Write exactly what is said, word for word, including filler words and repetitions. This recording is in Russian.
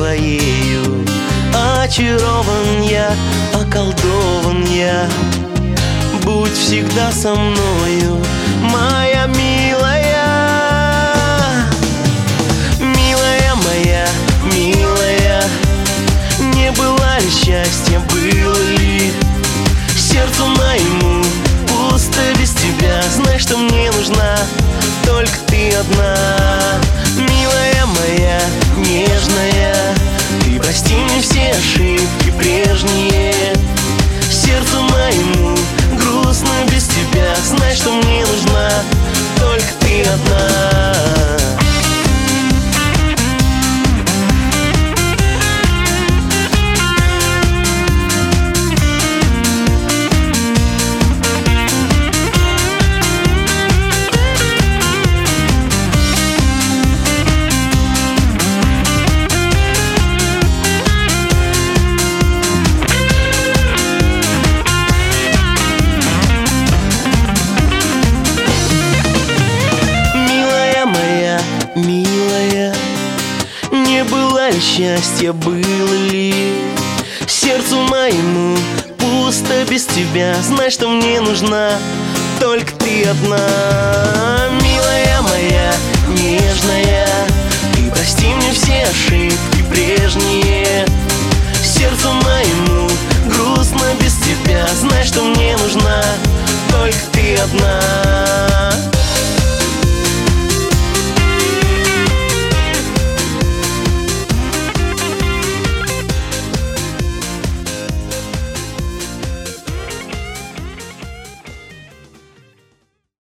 твоею. Очарован я, околдован я. Будь всегда со мною, моя милая. Милая моя, милая, не было ли счастья, было ли сердцу моему пусто без тебя? Знай, что мне нужна только ты одна. Милая моя, нежная, ты прости мне все ошибки прежние. Сердцу моему грустно без тебя. Знай, что мне нужна только ты одна. Милая, не было ли счастья, было ли сердцу моему пусто без тебя? Знай, что мне нужна только ты одна. Милая моя, нежная, ты прости мне все ошибки прежние. Сердцу моему грустно без тебя. Знай, что мне нужна только ты одна.